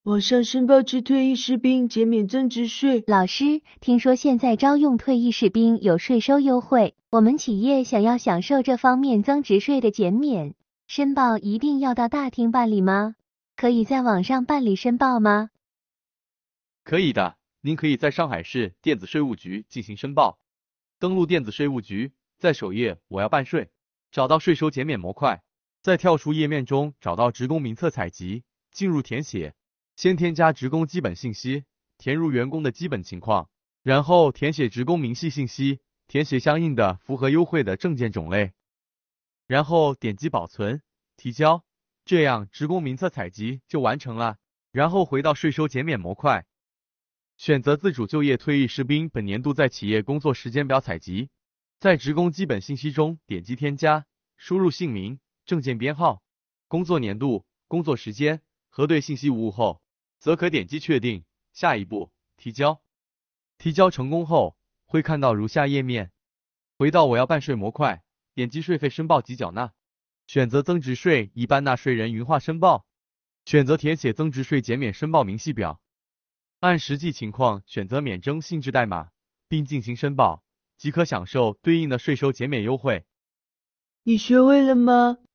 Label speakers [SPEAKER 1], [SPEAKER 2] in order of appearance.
[SPEAKER 1] 网上申报至退役士兵减免增值税。
[SPEAKER 2] 老师，听说现在招用退役士兵有税收优惠，我们企业想要享受这方面增值税的减免，申报一定要到大厅办理吗？可以在网上办理申报吗？
[SPEAKER 3] 可以的，您可以在上海市电子税务局进行申报。登录电子税务局，在首页我要办税，找到税收减免模块，在跳出页面中找到职工名册采集，进入填写。先添加职工基本信息，填入员工的基本情况，然后填写职工明细信息，填写相应的符合优惠的证件种类，然后点击保存、提交，这样职工名册采集就完成了。然后回到税收减免模块，选择自主就业退役士兵本年度在企业工作时间表采集，在职工基本信息中点击添加，输入姓名、证件编号、工作年度、工作时间，核对信息无误后，则可点击确定。下一步，提交。提交成功后，会看到如下页面。回到我要办税模块，点击税费申报及缴纳，选择增值税一般纳税人云化申报，选择填写增值税减免申报明细表，按实际情况选择免征性质代码，并进行申报，即可享受对应的税收减免优惠。
[SPEAKER 1] 你学会了吗？